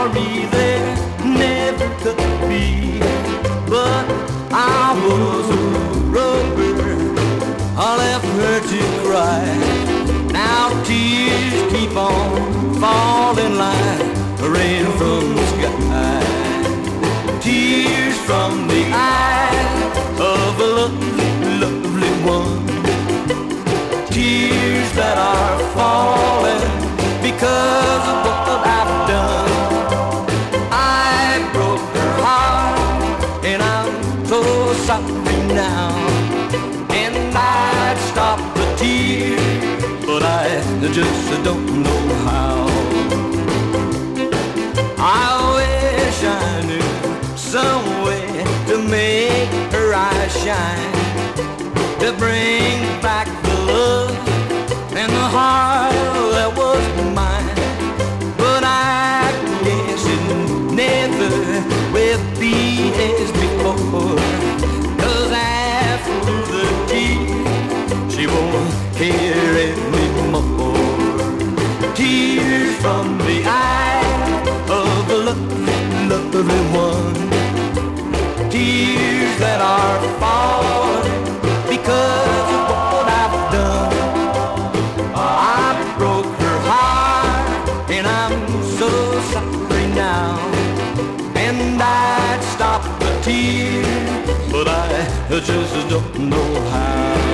sorry there never could be. But I was a rubber, I left her to cry. Now tears keep on falling like rain from the sky. Tears from the eyes of a lovely, lovely one. Tears that are falling because of what I've done. I broke her heart and I'm so sorry now. And I'd stop the tears, but I just don't know how. I wish I knew some way to make her eyes shine, to bring back the love and the heart that was mine. But I guess it never will be as before, 'cause after the tears she won't care anymore. Tears from the eye of a lovely, lovely one. Tears that are falling because of what I've done. I broke her heart and I'm so sorry now. And I'd stop the tears, but I just don't know how.